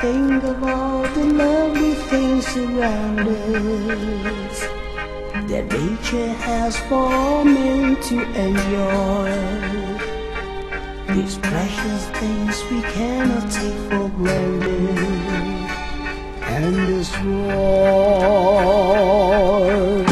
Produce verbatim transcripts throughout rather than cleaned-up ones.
think of all the lovely things around us that nature has for men to enjoy. These precious things we cannot take for granted, and this world.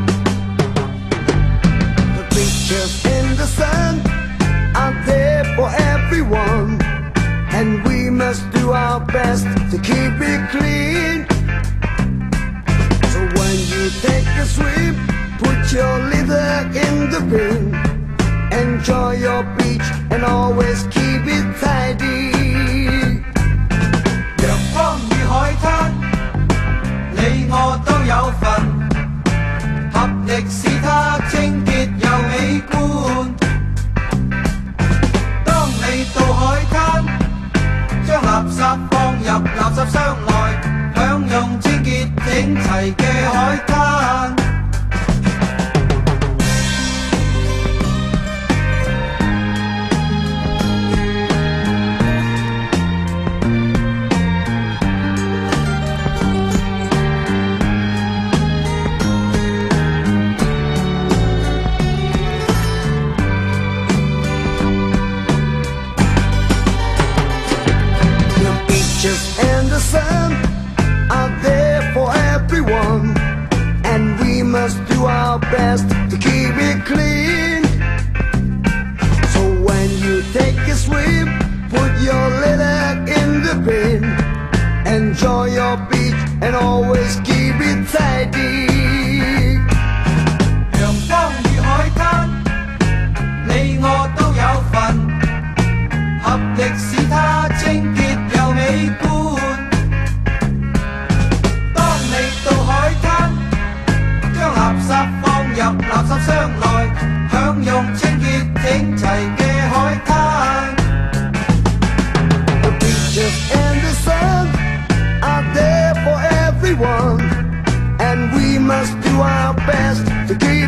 The pictures in the sun are there for everyone, and we must do our best to keep it clean. So when you take a swim, put your litter in the bin. Enjoy your beach and always keep it tidy. 陽光與海灘，你我都有份，合力使它清潔又美觀。當你到海灘，將垃圾放入垃圾箱內，享用清潔整齊嘅海灘。 And the sun are there for everyone, and we must do our best to keep it clean. So when you take a swim, put your litter in the bin. Enjoy your beach and always keep it tidy. 陽光與海灘，你我都有份，合力使它清潔又美觀。垃圾放入垃圾箱內，享用清潔整齊嘅海灘。 The beaches and the sun are there for everyone, and we must do our best to keep